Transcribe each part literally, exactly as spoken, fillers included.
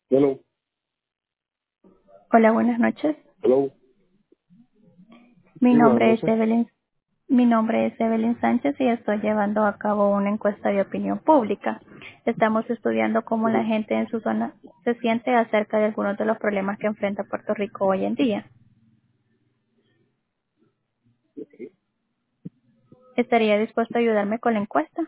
Hello, Hola, buenas noches. hello. Mi Sí, buenas nombre es noches. Evelyn, mi nombre es Evelyn Sánchez y estoy llevando a cabo una encuesta de opinión pública. Estamos estudiando cómo la Ujú. gente en su zona se siente acerca de algunos de los problemas que enfrenta Puerto Rico hoy en día. ¿Estaría dispuesto a ayudarme con la encuesta?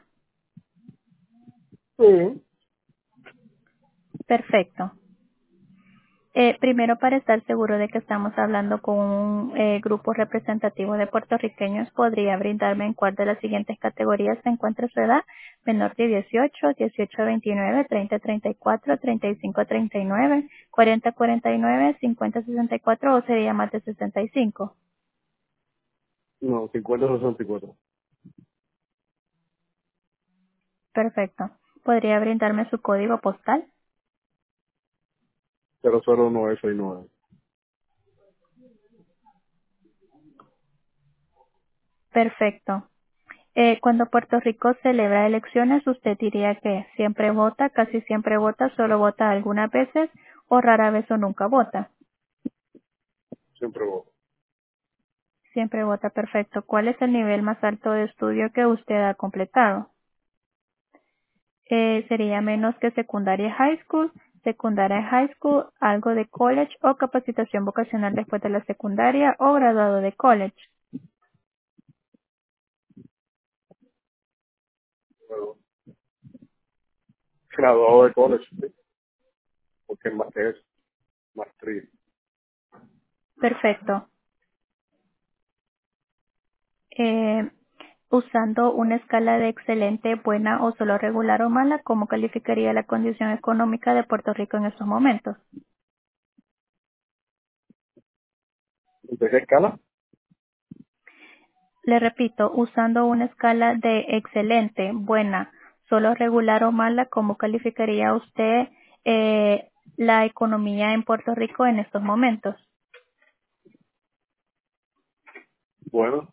Sí, Perfecto. Eh, primero, para estar seguro de que estamos hablando con un eh, grupo representativo de puertorriqueños, ¿podría brindarme en cuál de las siguientes categorías se encuentra su edad? Menor de dieciocho, dieciocho a veintinueve, treinta a treinta y cuatro, treinta y cinco a treinta y nueve, cuarenta a cuarenta y nueve, cincuenta a sesenta y cuatro o sería más de sesenta y cinco. no, cincuenta sesenta y cuatro. Perfecto. ¿Podría brindarme su código postal? cero cero nueve seis nueve. Perfecto. Eh, cuando Puerto Rico celebra elecciones, ¿usted diría que siempre vota, casi siempre vota, solo vota algunas veces o rara vez o nunca vota? Siempre voy. Siempre vota, perfecto. ¿Cuál es el nivel más alto de estudio que usted ha completado? Eh, ¿Sería menos que secundaria high school, secundaria high school, algo de college o capacitación vocacional después de la secundaria o graduado de college? Pero, graduado de college, sí, porque es más que eso, maestría. Perfecto. Eh, Usando una escala de excelente, buena o solo regular o mala, ¿cómo calificaría la condición económica de Puerto Rico en estos momentos? ¿De qué escala? Le repito, usando una escala de excelente, buena, solo regular o mala, ¿cómo calificaría usted eh, la economía en Puerto Rico en estos momentos? Bueno,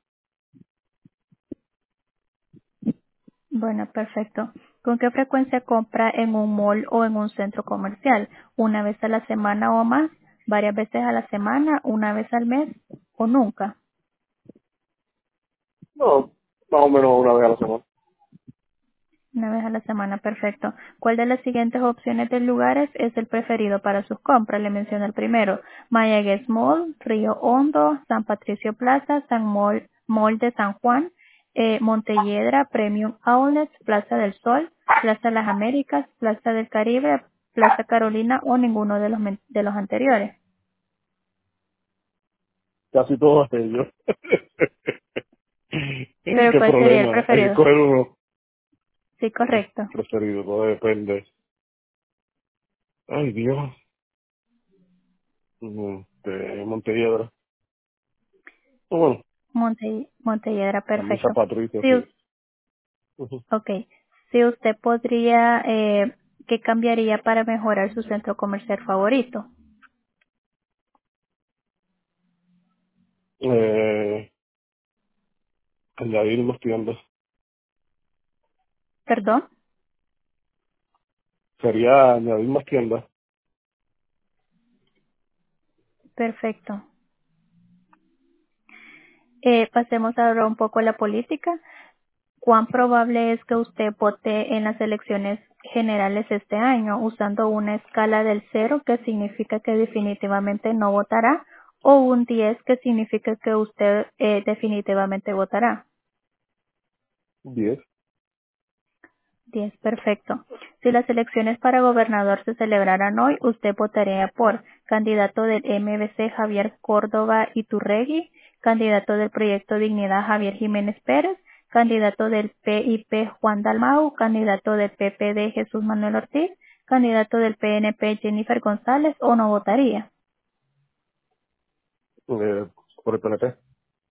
Bueno, perfecto. ¿Con qué frecuencia compra en un mall o en un centro comercial? ¿Una vez a la semana o más? ¿Varias veces a la semana? ¿Una vez al mes? ¿O nunca? no, más o menos una vez a la semana. Una vez a la semana, perfecto. ¿Cuál de las siguientes opciones de lugares es el preferido para sus compras? Le menciono el primero. Mayagüez Mall, Río Hondo, San Patricio Plaza, San Mall, Mall de San Juan, eh, Montelledra, Premium Outlets, Plaza del Sol, Plaza Las Américas, Plaza del Caribe, Plaza Carolina o ninguno de los, men- de los anteriores. Casi todos ellos. Pero ¿Qué ¿cuál sería el problema? Hay que preferido? coger uno Sí, correcto. preferido, todo depende. Ay, Dios. Mm, De Montelledra. Oh, bueno, Monte, Montelledra, también San perfecto. Patricio, Sí, sí. Ujú. Ok. Si usted podría, eh, ¿qué cambiaría para mejorar su centro comercial favorito? Eh, añadir más tiendas. Perdón. Sería añadir más tiendas. Perfecto. Eh, pasemos ahora un poco a la política. ¿Cuán probable es que usted vote en las elecciones generales este año usando una escala del cero que significa que definitivamente no votará o un diez que significa que usted eh, definitivamente votará? Diez. Diez, perfecto. Si las elecciones para gobernador se celebraran hoy, usted votaría por candidato del M V C Javier Córdoba Iturregui, candidato del Proyecto Dignidad Javier Jiménez Pérez, candidato del P I P Juan Dalmau, candidato del P P D Jesús Manuel Ortiz, candidato del P N P Jennifer González o no votaría. Eh, por el P N P.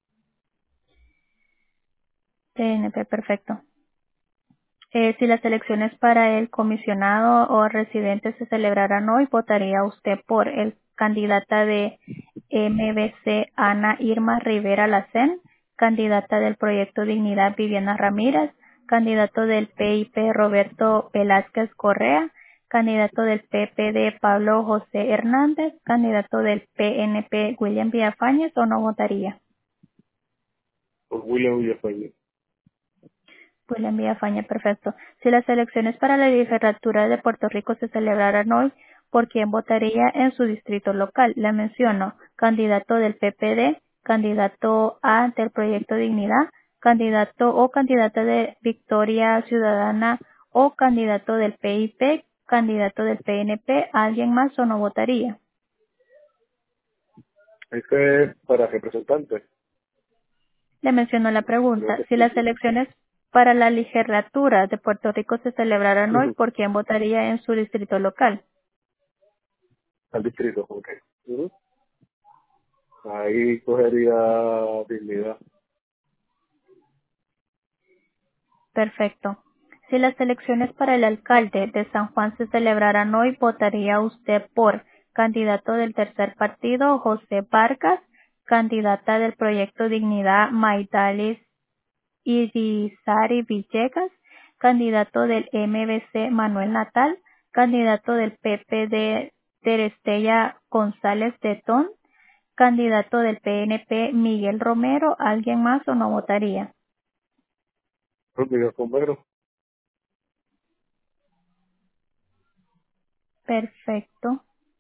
P N P, perfecto. Eh, si las elecciones para el comisionado o residente se celebraran hoy, ¿votaría usted por el candidata de M V C Ana Irma Rivera Lacén, candidata del Proyecto Dignidad Viviana Ramírez, candidato del P I P Roberto Velázquez Correa, candidato del P P D Pablo José Hernández, candidato del P N P William Villafañez o no votaría. Por William Villafañez. William Villafañez, perfecto. Si las elecciones para la legislatura de Puerto Rico se celebraran hoy, ¿por quién votaría en su distrito local? Le menciono, candidato del P P D, candidato A del Proyecto Dignidad, candidato o candidata de Victoria Ciudadana o candidato del P I P, candidato del P N P, ¿alguien más o no votaría? Ese es para representantes. Le menciono la Creo pregunta. que Si sí. las elecciones para la legislatura de Puerto Rico se celebraran hoy, Ujú. ¿por quién votaría en su distrito local? Al distrito, ok. Ujú. Ahí cogería dignidad. Perfecto. Si las elecciones para el alcalde de San Juan se celebraran hoy, ¿votaría usted por candidato del tercer partido, José Vargas, candidata del proyecto Dignidad, Maidalis Irizarry Villegas, candidato del M B C, Manuel Natal, candidato del P P D, Terestella González de Ton, candidato del P N P, Miguel Romero, ¿alguien más o no votaría? Miguel Romero. Perfecto.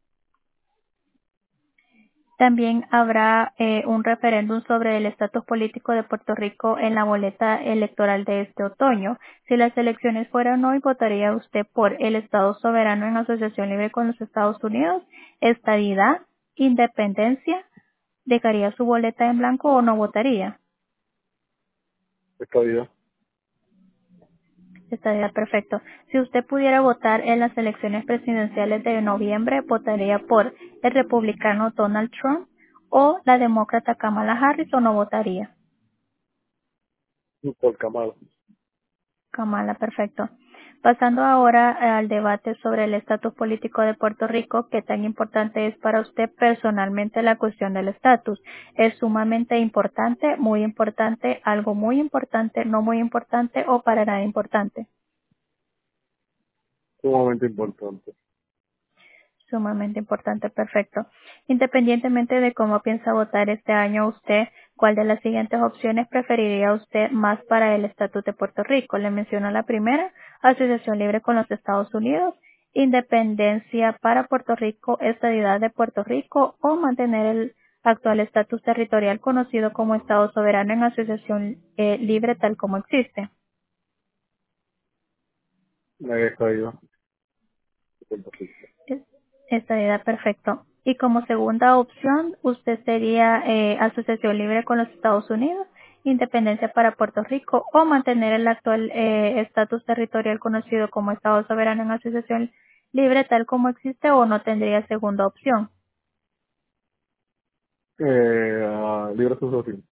También habrá eh, un referéndum sobre el estatus político de Puerto Rico en la boleta electoral de este otoño. Si las elecciones fueran hoy, ¿votaría usted por el Estado soberano en asociación libre con los Estados Unidos? ¿Estadidad? ¿Independencia? ¿Dejaría su boleta en blanco o no votaría? Estadidad. Estaría perfecto. Si usted pudiera votar en las elecciones presidenciales de noviembre, ¿votaría por el republicano Donald Trump o la demócrata Kamala Harris o no votaría? Por Kamala. Kamala, perfecto. Pasando ahora al debate sobre el estatus político de Puerto Rico, ¿qué tan importante es para usted personalmente la cuestión del estatus? ¿Es sumamente importante, muy importante, algo muy importante, no muy importante o para nada importante? Sumamente importante. Sumamente importante, perfecto. Independientemente de cómo piensa votar este año usted, ¿cuál de las siguientes opciones preferiría usted más para el Estatuto de Puerto Rico? Le menciono la primera, asociación libre con los Estados Unidos, independencia para Puerto Rico, estadidad de Puerto Rico o mantener el actual estatus territorial conocido como Estado soberano en asociación eh, libre tal como existe. Ahí estadidad. Puerto Rico. Estaría perfecto. Y como segunda opción, usted sería eh, asociación libre con los Estados Unidos, independencia para Puerto Rico o mantener el actual eh, estatus territorial conocido como Estado soberano en asociación libre tal como existe o no tendría segunda opción. Eh, ah, libre asociación.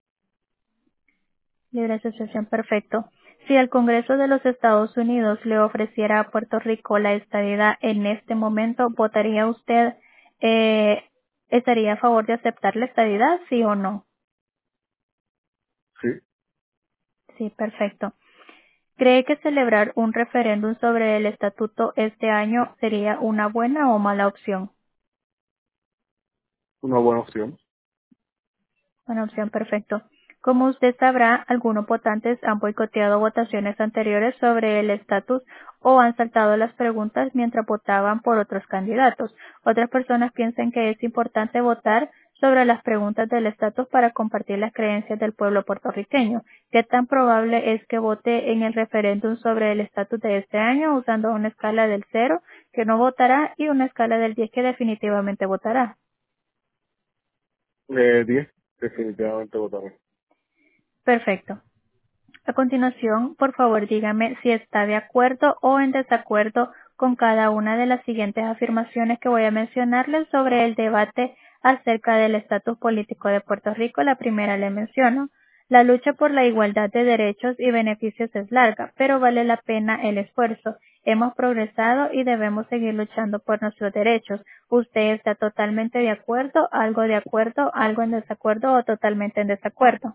Libre asociación, perfecto. Si el Congreso de los Estados Unidos le ofreciera a Puerto Rico la estadidad en este momento, ¿votaría usted, eh, estaría a favor de aceptar la estadidad, sí o no? Sí. Sí, perfecto. ¿Cree que celebrar un referéndum sobre el estatuto este año sería una buena o mala opción? Una buena opción. Una opción, perfecto. Como usted sabrá, algunos votantes han boicoteado votaciones anteriores sobre el estatus o han saltado las preguntas mientras votaban por otros candidatos. Otras personas piensan que es importante votar sobre las preguntas del estatus para compartir las creencias del pueblo puertorriqueño. ¿Qué tan probable es que vote en el referéndum sobre el estatus de este año usando una escala del cero que no votará y una escala del diez que definitivamente votará? Eh, diez. Definitivamente votaré. Perfecto. A continuación, por favor, dígame si está de acuerdo o en desacuerdo con cada una de las siguientes afirmaciones que voy a mencionarles sobre el debate acerca del estatus político de Puerto Rico. La primera le menciono. La lucha por la igualdad de derechos y beneficios es larga, pero vale la pena el esfuerzo. Hemos progresado y debemos seguir luchando por nuestros derechos. ¿Usted está totalmente de acuerdo, algo de acuerdo, algo en desacuerdo o totalmente en desacuerdo?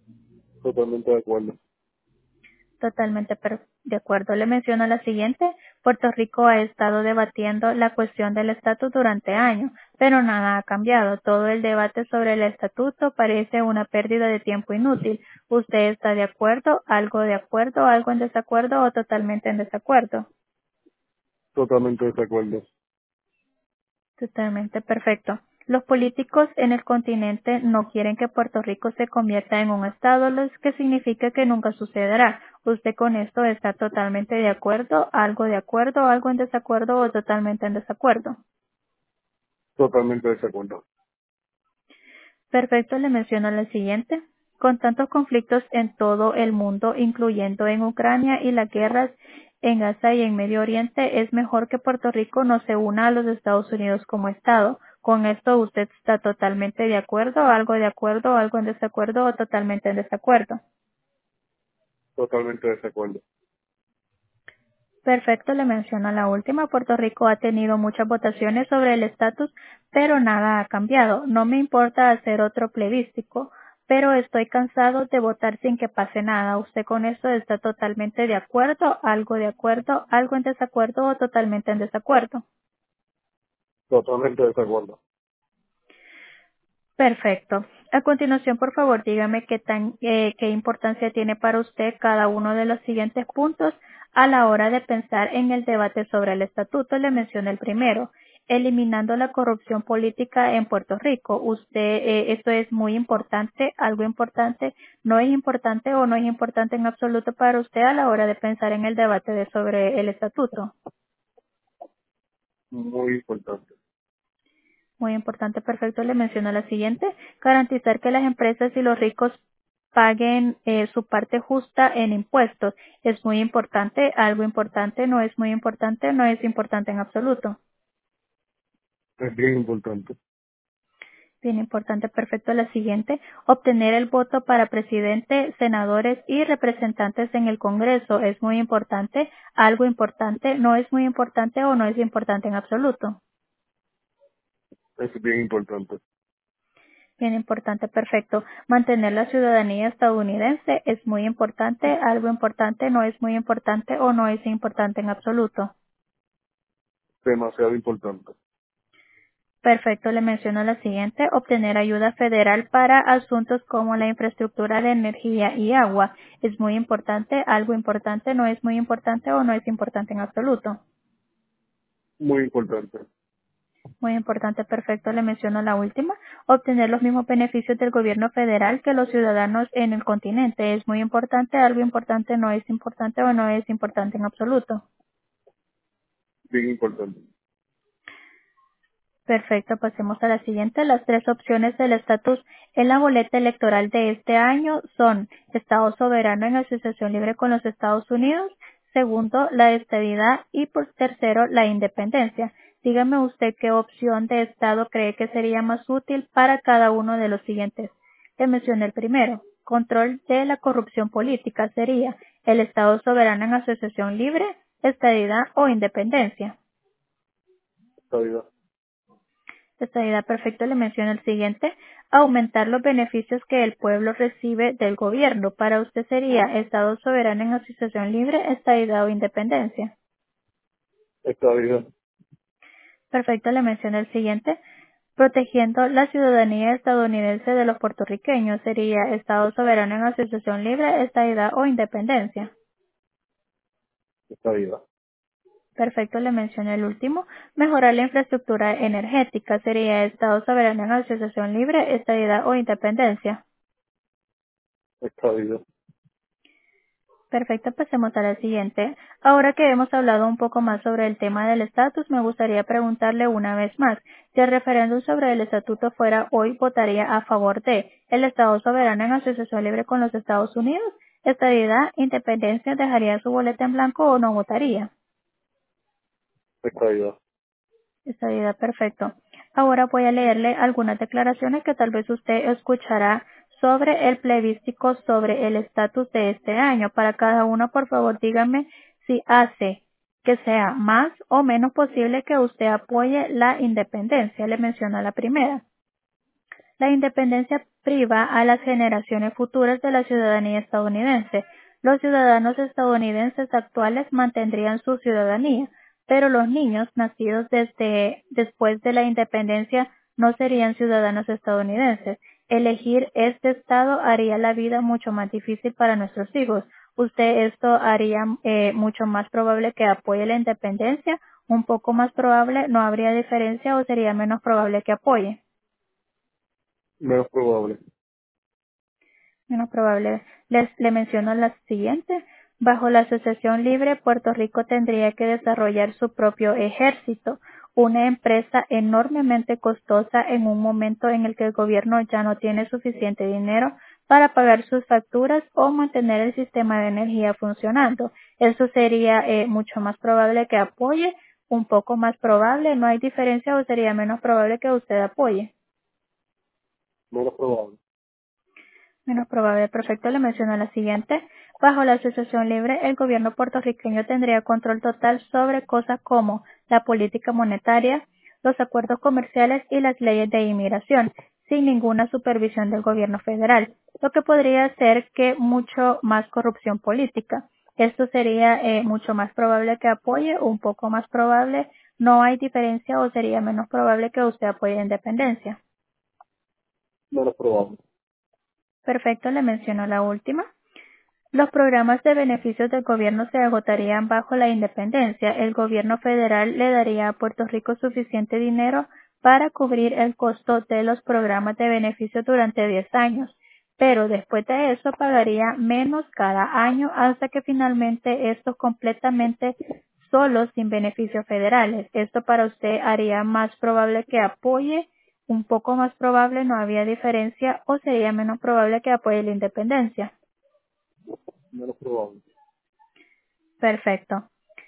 Totalmente de acuerdo. Totalmente per- de acuerdo. Le menciono la siguiente. Puerto Rico ha estado debatiendo la cuestión del estatus durante años, pero nada ha cambiado. Todo el debate sobre el estatuto parece una pérdida de tiempo inútil. ¿Usted está de acuerdo, algo de acuerdo, algo en desacuerdo o totalmente en desacuerdo? Totalmente de acuerdo. Totalmente perfecto. Los políticos en el continente no quieren que Puerto Rico se convierta en un estado, lo que significa que nunca sucederá. ¿Usted con esto está totalmente de acuerdo, algo de acuerdo, algo en desacuerdo o totalmente en desacuerdo? Totalmente de acuerdo. Perfecto, le menciono la siguiente. Con tantos conflictos en todo el mundo, incluyendo en Ucrania y las guerras en Gaza y en Medio Oriente, es mejor que Puerto Rico no se una a los Estados Unidos como Estado. ¿Con esto usted está totalmente de acuerdo, algo de acuerdo, algo en desacuerdo o totalmente en desacuerdo? Totalmente de acuerdo. Perfecto, le menciono la última. Puerto Rico ha tenido muchas votaciones sobre el estatus, pero nada ha cambiado. No me importa hacer otro plebiscito, pero estoy cansado de votar sin que pase nada. ¿Usted con esto está totalmente de acuerdo, algo de acuerdo, algo en desacuerdo o totalmente en desacuerdo? Totalmente de acuerdo. Perfecto. A continuación, por favor, dígame qué tan, eh, qué importancia tiene para usted cada uno de los siguientes puntos a la hora de pensar en el debate sobre el estatuto. Le mencioné el primero, eliminando la corrupción política en Puerto Rico. Usted, eh, esto es muy importante, algo importante, no es importante o no es importante en absoluto para usted a la hora de pensar en el debate de sobre el estatuto. Muy importante. Muy importante, perfecto. Le menciono la siguiente. Garantizar que las empresas y los ricos paguen eh, su parte justa en impuestos. Es muy importante, algo importante, no es muy importante, no es importante en absoluto. Es bien importante. Bien importante, perfecto. La siguiente. Obtener el voto para presidente, senadores y representantes en el Congreso. Es muy importante, algo importante, no es muy importante o no es importante en absoluto. Es bien importante. Bien importante, perfecto. Mantener la ciudadanía estadounidense es muy importante, algo importante, no es muy importante o no es importante en absoluto. Demasiado importante. Perfecto, le menciono la siguiente. Obtener ayuda federal para asuntos como la infraestructura de energía y agua es muy importante, algo importante, no es muy importante o no es importante en absoluto. Muy importante. Muy importante, perfecto. Le menciono la última. Obtener los mismos beneficios del gobierno federal que los ciudadanos en el continente. Es muy importante, algo importante, no es importante o no es importante en absoluto. Bien importante. Perfecto, pasemos a la siguiente. Las tres opciones del estatus en la boleta electoral de este año son Estado soberano en asociación libre con los Estados Unidos, segundo, la estadidad y por tercero, la independencia. Dígame usted qué opción de Estado cree que sería más útil para cada uno de los siguientes. Le mencioné el primero. Control de la corrupción política sería el Estado soberano en asociación libre, estadidad o independencia. Estabilidad. Estadidad perfecto le menciona el siguiente. Aumentar los beneficios que el pueblo recibe del gobierno. Para usted sería Estado soberano en asociación libre, estadidad o independencia. Estabilidad. Perfecto le menciona el siguiente. Protegiendo la ciudadanía estadounidense de los puertorriqueños sería Estado soberano en asociación libre, estadidad o independencia. Estabilidad. Perfecto, le mencioné el último. Mejorar la infraestructura energética sería Estado soberano en asociación libre, estadidad o independencia. Estabilidad. Perfecto, pasemos a la siguiente. Ahora que hemos hablado un poco más sobre el tema del estatus, me gustaría preguntarle una vez más, si el referéndum sobre el estatuto fuera hoy, ¿votaría a favor de el Estado soberano en asociación libre con los Estados Unidos? ¿Estadidad, independencia, dejaría su boleta en blanco o no votaría? Estabilidad. Estadidad, perfecto. Ahora voy a leerle algunas declaraciones que tal vez usted escuchará sobre el plebiscito sobre el estatus de este año. Para cada uno, por favor, dígame si hace que sea más o menos posible que usted apoye la independencia. Le menciono la primera. La independencia priva a las generaciones futuras de la ciudadanía estadounidense. Los ciudadanos estadounidenses actuales mantendrían su ciudadanía, pero los niños nacidos desde después de la independencia no serían ciudadanos estadounidenses. Elegir este estado haría la vida mucho más difícil para nuestros hijos. ¿Usted esto haría eh, mucho más probable que apoye la independencia? ¿Un poco más probable? ¿No habría diferencia o sería menos probable que apoye? Menos probable. Menos probable. Les le menciono la siguiente. Bajo la asociación libre, Puerto Rico tendría que desarrollar su propio ejército, una empresa enormemente costosa en un momento en el que el gobierno ya no tiene suficiente dinero para pagar sus facturas o mantener el sistema de energía funcionando. Eso sería eh, mucho más probable que apoye, un poco más probable, no hay diferencia o sería menos probable que usted apoye. Menos probable. Menos probable. Perfecto, le menciono la siguiente. Bajo la asociación libre, el gobierno puertorriqueño tendría control total sobre cosas como la política monetaria, los acuerdos comerciales y las leyes de inmigración, sin ninguna supervisión del gobierno federal, lo que podría hacer que mucho más corrupción política. Esto sería eh, mucho más probable que apoye, un poco más probable, no hay diferencia o sería menos probable que usted apoye la independencia. Menos probable. Perfecto, le menciono la última. Los programas de beneficios del gobierno se agotarían bajo la independencia. El gobierno federal le daría a Puerto Rico suficiente dinero para cubrir el costo de los programas de beneficios durante diez años, pero después de eso pagaría menos cada año hasta que finalmente esto completamente solo sin beneficios federales. Esto para usted haría más probable que apoye, un poco más probable, no había diferencia, o sería menos probable que apoye la independencia. Menos probable. Perfecto.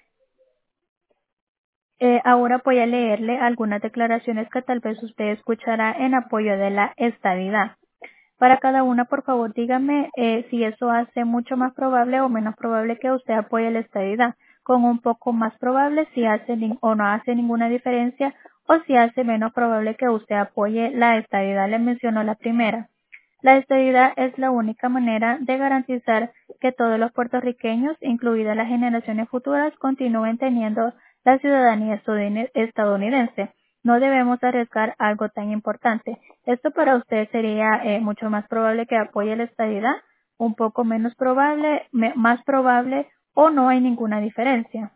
Eh, ahora voy a leerle algunas declaraciones que tal vez usted escuchará en apoyo de la estadidad. Para cada una, por favor, dígame eh, si eso hace mucho más probable o menos probable que usted apoye la estadidad. Con un poco más probable si hace nin- o no hace ninguna diferencia, o si hace menos probable que usted apoye la estadidad. Le menciono la primera. La estadidad es la única manera de garantizar que todos los puertorriqueños, incluidas las generaciones futuras, continúen teniendo la ciudadanía estaduni- estadounidense. No debemos arriesgar algo tan importante. Esto para usted sería eh, mucho más probable que apoye la estadidad, un poco menos probable, me- más probable, o no hay ninguna diferencia.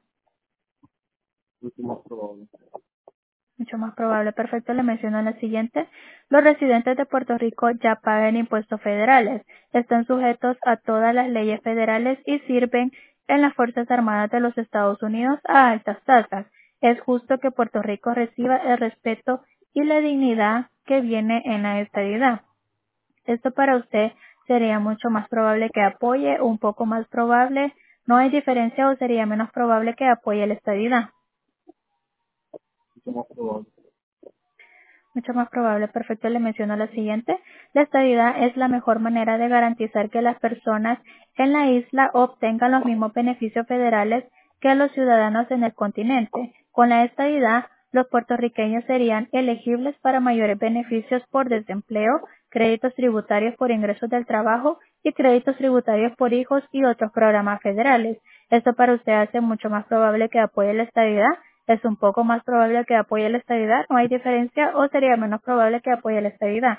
Mucho más probable. Mucho más probable. Perfecto, le menciono en la siguiente. Los residentes de Puerto Rico ya pagan impuestos federales, están sujetos a todas las leyes federales y sirven en las Fuerzas Armadas de los Estados Unidos a altas tasas. Es justo que Puerto Rico reciba el respeto y la dignidad que viene en la estadidad. Esto para usted sería mucho más probable que apoye, un poco más probable, no hay diferencia o sería menos probable que apoye la estadidad. Mucho más probable. Mucho más probable. Perfecto, le menciono la siguiente. La estadidad es la mejor manera de garantizar que las personas en la isla obtengan los mismos beneficios federales que los ciudadanos en el continente. Con la estadidad, los puertorriqueños serían elegibles para mayores beneficios por desempleo, créditos tributarios por ingresos del trabajo y créditos tributarios por hijos y otros programas federales. Esto para usted hace mucho más probable que apoye la estadidad, es un poco más probable que apoye la estadidad, no hay diferencia, o sería menos probable que apoye la estadidad.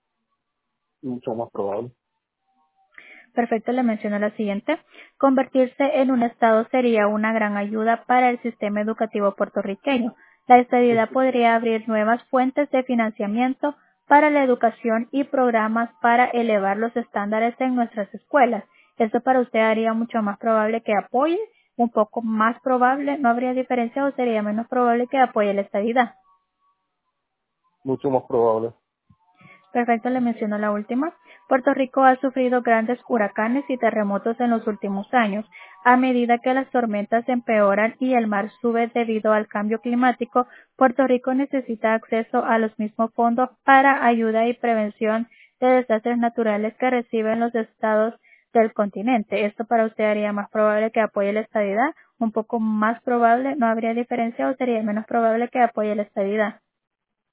Mucho más probable. Perfecto, le menciono la siguiente. Convertirse en un estado sería una gran ayuda para el sistema educativo puertorriqueño. La estadidad podría abrir nuevas fuentes de financiamiento para la educación y programas para elevar los estándares en nuestras escuelas. Esto para usted haría mucho más probable que apoye, un poco más probable, no habría diferencia o sería menos probable que apoye la estadidad. Mucho más probable. Perfecto, le menciono la última. Puerto Rico ha sufrido grandes huracanes y terremotos en los últimos años. A medida que las tormentas empeoran y el mar sube debido al cambio climático, Puerto Rico necesita acceso a los mismos fondos para ayuda y prevención de desastres naturales que reciben los estados del continente. Esto para usted haría más probable que apoye la estadidad, un poco más probable, no habría diferencia o sería menos probable que apoye la estadidad.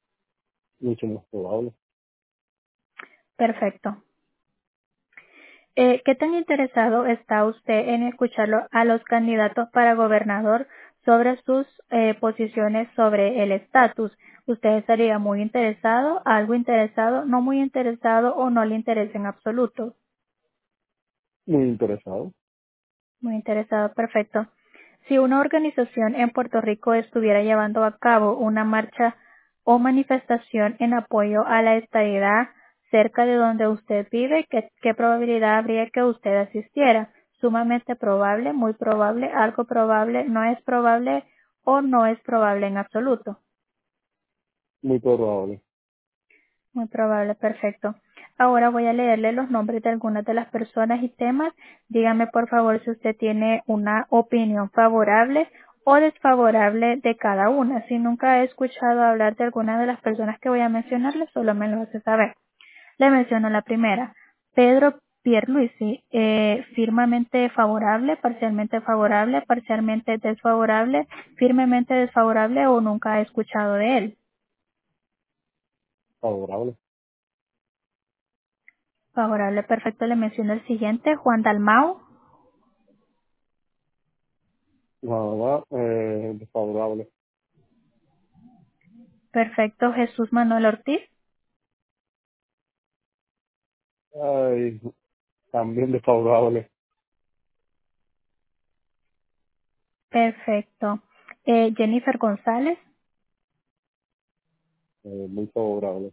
Mucho más probable. Perfecto. Eh, ¿Qué tan interesado está usted en escucharlo a los candidatos para gobernador sobre sus eh, posiciones sobre el estatus? ¿Usted estaría muy interesado, algo interesado, no muy interesado o no le interesa en absoluto? Muy interesado. Muy interesado, perfecto. Si una organización en Puerto Rico estuviera llevando a cabo una marcha o manifestación en apoyo a la estadidad cerca de donde usted vive, ¿qué, qué probabilidad habría que usted asistiera? Sumamente probable, muy probable, algo probable, no es probable o no es probable en absoluto. Muy probable. Muy probable, perfecto. Ahora voy a leerle los nombres de algunas de las personas y temas. Dígame por favor si usted tiene una opinión favorable o desfavorable de cada una. Si nunca he escuchado hablar de alguna de las personas que voy a mencionarle, solo me lo hace saber. Le menciono la primera. Pedro Pierluisi, eh, firmemente favorable, parcialmente favorable, parcialmente desfavorable, firmemente desfavorable o nunca he escuchado de él. Favorable. Favorable, perfecto. Le menciono el siguiente, Juan Dalmau. Nada, eh, desfavorable. Perfecto, Jesús Manuel Ortiz. Ay, también desfavorable. Perfecto. Eh, Jennifer González. Eh, muy favorable.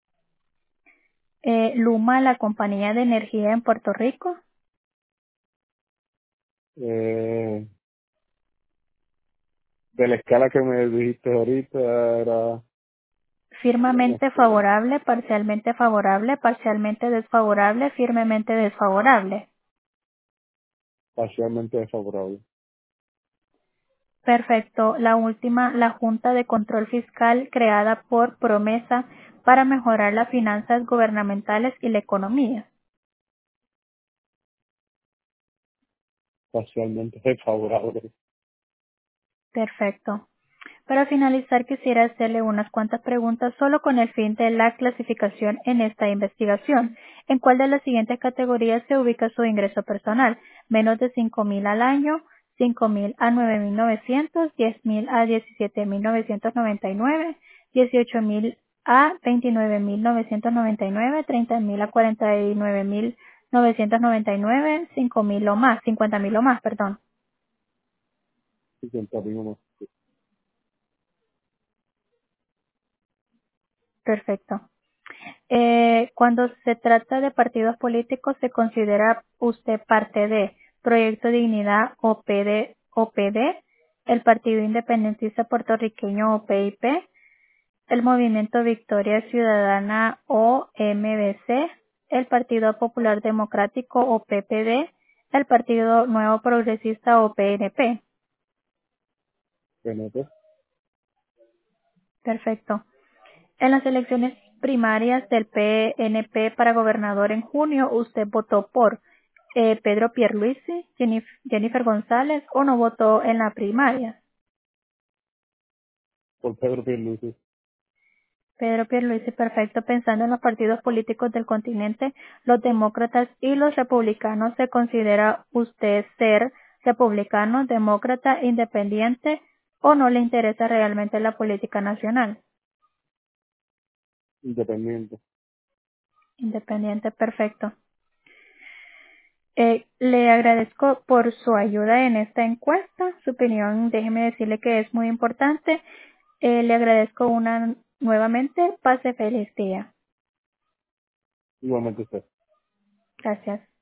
Eh, Luma, la compañía de energía en Puerto Rico. Eh, de la escala que me dijiste ahorita era Firmemente este, favorable, parcialmente favorable, parcialmente desfavorable, firmemente desfavorable. parcialmente desfavorable. Perfecto. La última, la Junta de Control Fiscal creada por Promesa para mejorar las finanzas gubernamentales y la economía. Parcialmente desfavorable. Perfecto. Para finalizar, quisiera hacerle unas cuantas preguntas solo con el fin de la clasificación en esta investigación. ¿En cuál de las siguientes categorías se ubica su ingreso personal? Menos de cinco mil al año, cinco mil a nueve mil novecientos, diez mil a diecisiete mil novecientos noventa y nueve, dieciocho mil a veintinueve mil novecientos noventa y nueve, treinta mil a cuarenta y nueve mil novecientos noventa y nueve, cinco mil o más, cincuenta mil o más, perdón. cincuenta y uno. Perfecto. Eh, cuando se trata de partidos políticos, ¿se considera usted parte de Proyecto Dignidad o P D, o P D, el Partido Independentista Puertorriqueño o P I P, el Movimiento Victoria Ciudadana o M V C, el Partido Popular Democrático o P P D, el Partido Nuevo Progresista o P N P? P N P. Perfecto. En las elecciones primarias del P N P para gobernador en junio, ¿usted votó por eh, Pedro Pierluisi, Jenif- Jennifer González o no votó en la primaria? Por Pedro Pierluisi. Pedro Pierluisi, perfecto. Pensando en los partidos políticos del continente, los demócratas y los republicanos, ¿se considera usted ser republicano, demócrata, independiente o no le interesa realmente la política nacional? Independiente. Independiente, perfecto. Eh, le agradezco por su ayuda en esta encuesta. Su opinión, déjeme decirle que es muy importante. Eh, le agradezco una nuevamente. Pase feliz día. Igualmente usted. Gracias.